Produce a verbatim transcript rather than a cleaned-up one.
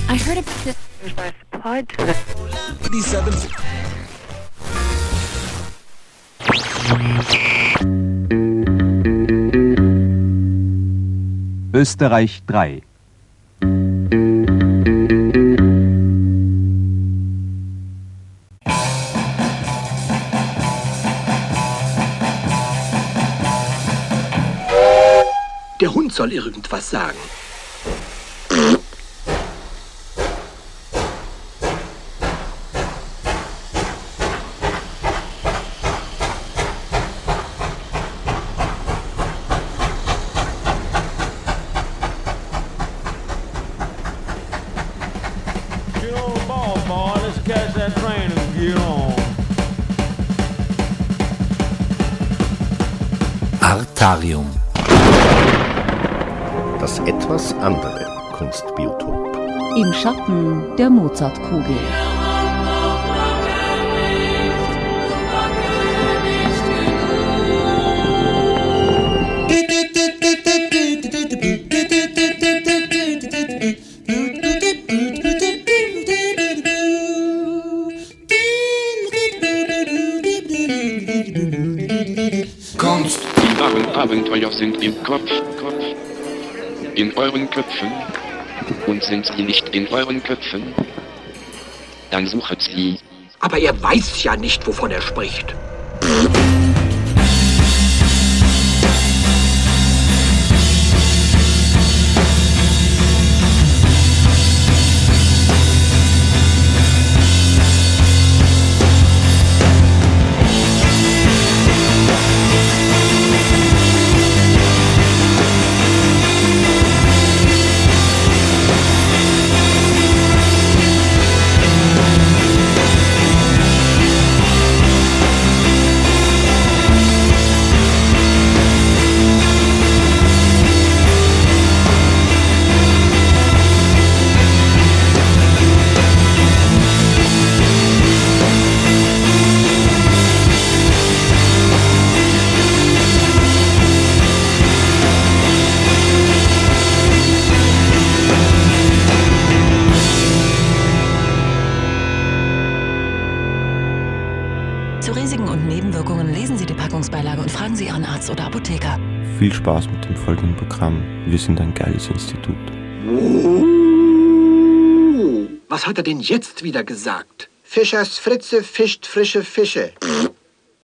I heard about this pod. Österreich drei. Der Hund soll irgendwas sagen. Artarium. Das etwas andere Kunstbiotop. Im Schatten der Mozartkugel. Kunst. Die wahren Abenteuer sind im Kopf, Kopf. In euren Köpfen. Und sind sie nicht in euren Köpfen? Dann suchet sie. Aber er weiß ja nicht, wovon er spricht. Zu Risiken und Nebenwirkungen lesen Sie die Packungsbeilage und fragen Sie Ihren Arzt oder Apotheker. Viel Spaß mit dem folgenden Programm. Wir sind ein geiles Institut. Was hat er denn jetzt wieder gesagt? Fischers Fritze fischt frische Fische.